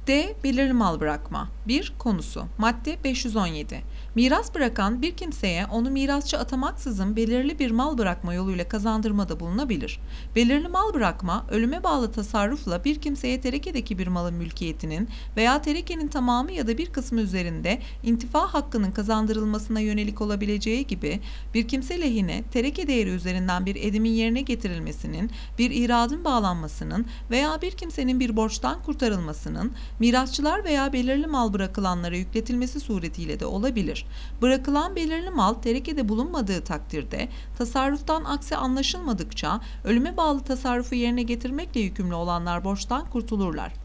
D. Belirli mal bırakma. 1. Konusu. Madde 517. Miras bırakan bir kimseye onu mirasçı atamaksızın belirli bir mal bırakma yoluyla kazandırmada bulunabilir. Belirli mal bırakma, ölüme bağlı tasarrufla bir kimseye terekedeki bir malın mülkiyetinin veya terekenin tamamı ya da bir kısmı üzerinde intifa hakkının kazandırılmasına yönelik olabileceği gibi bir kimse lehine tereke değeri üzerinden bir edimin yerine getirilmesinin, bir iradın bağlanmasının veya bir kimsenin bir borçtan kurtarılmasının mirasçılar veya belirli mal bırakılanlara yükletilmesi suretiyle de olabilir. Bırakılan belirli mal terekede bulunmadığı takdirde tasarruftan aksi anlaşılmadıkça ölüme bağlı tasarrufu yerine getirmekle yükümlü olanlar borçtan kurtulurlar.